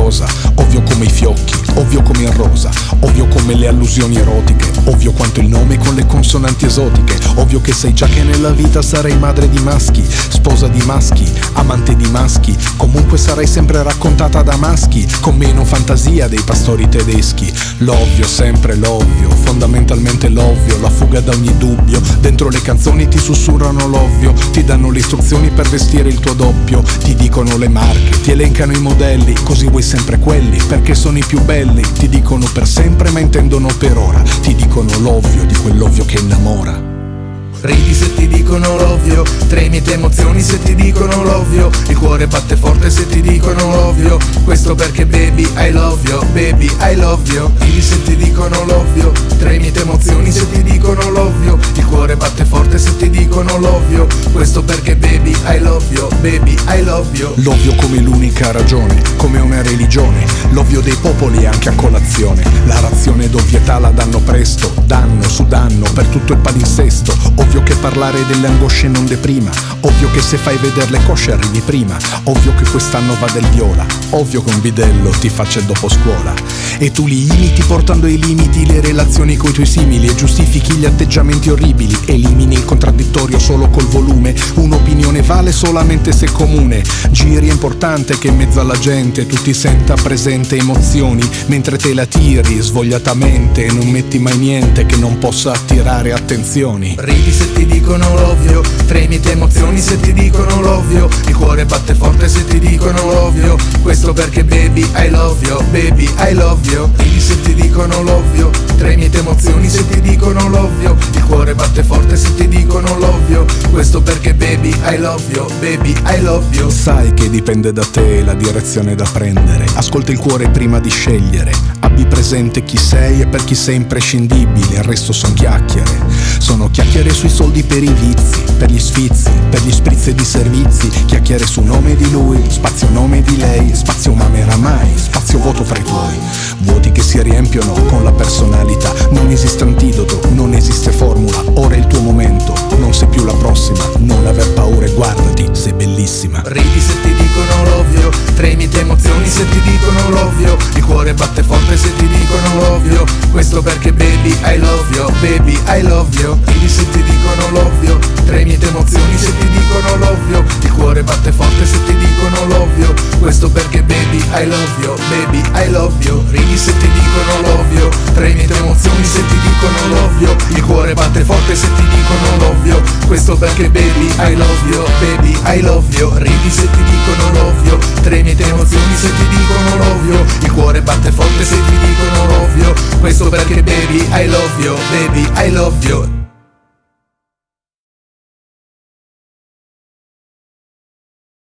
cosa, ovvio come i fiocchi, ovvio come il rosa, ovvio come le allusioni erotiche, ovvio quanto il nome con le consonanti esotiche, ovvio che sai già che nella vita sarai madre di maschi, sposa di maschi, amante di maschi, comunque sarai sempre raccontata da maschi, con meno fantasia dei pastori tedeschi. L'ovvio, sempre l'ovvio, fondamentalmente l'ovvio, la fuga da ogni dubbio, dentro le canzoni ti sussurrano l'ovvio, ti danno le istruzioni per vestire il tuo doppio, ti dicono le marche, ti elencano i modelli, così vuoi sempre quelli, perché sono i più belli, ti dicono per sempre ma intendono per ora, ti dicono l'ovvio di quell'ovvio che innamora. Ridi se ti dicono l'ovvio, tremi te emozioni se ti dicono l'ovvio, il cuore batte forte se ti dicono l'ovvio, questo perché baby I love you, baby I love you. Ridi se ti dicono l'ovvio, tremi te emozioni se ti dicono l'ovvio, il cuore batte forte se ti dicono l'ovvio, questo perché baby I love you, baby I love you. L'ovvio come l'unica ragione, come una religione, l'ovvio dei popoli anche a colazione, la razione d'ovvietà la danno presto, danno su danno per tutto il palinsesto, ovvio che parlare delle angosce non deprima, ovvio che se fai vedere le cosce arrivi prima, ovvio che quest'anno va del viola, ovvio che un bidello ti faccia il dopo scuola, e tu li imiti portando ai limiti le relazioni coi tuoi simili e giustifichi gli atteggiamenti orribili, elimini il contraddittorio solo col volume, un'opinione vale solamente se comune, giri è importante che in mezzo alla gente tu ti senta presente emozioni, mentre te la tiri svogliatamente e non metti mai niente che non possa attirare attenzioni. Ridi se ti dicono l'ovvio, tremi te emozioni se ti dicono l'ovvio, il cuore batte forte se ti dicono l'ovvio, questo perché baby I love you, baby I love you. Ridi se ti dicono l'ovvio, tremi te emozioni se ti dicono l'ovvio, il cuore batte forte se ti dicono l'ovvio, questo perché baby I love you, baby I love you. Sai che dipende da te la direzione da prendere, ascolta il cuore prima di scegliere, abbi presente chi sei e per chi sei imprescindibile, il resto son chiacchiere sui soldi per i vizi, per gli sfizi, per gli spritz e di servizi, chiacchiere su nome di lui, spazio nome di lei, spazio ma m'era mai, spazio vuoto fra i tuoi, vuoti che si riempiono con la personalità, non esiste antidoto, non esiste formula, ora è il tuo momento, non sei più la prossima, non aver paura e guardati, sei bellissima. Ridi se ti dicono l'ovvio, tremi te emozioni se ti dicono l'ovvio, il cuore batte forte se ti dicono l'ovvio, questo perché baby I love you, baby I love you. Ridi se ti dicono l'ovvio, tremi te emozioni se ti dicono l'ovvio, il cuore batte forte se ti dicono l'ovvio, questo perché baby I love you, baby I love you. Ridi se ti dicono l'ovvio, tremi te emozioni se ti dicono l'ovvio, il cuore batte forte se ti dicono l'ovvio, questo perché baby I love you, baby I love you. Ridi se ti dicono l'ovvio, tremi te emozioni se ti dicono l'ovvio, il cuore batte forte se ti dicono l'ovvio, questo perché baby I love you, baby I love you.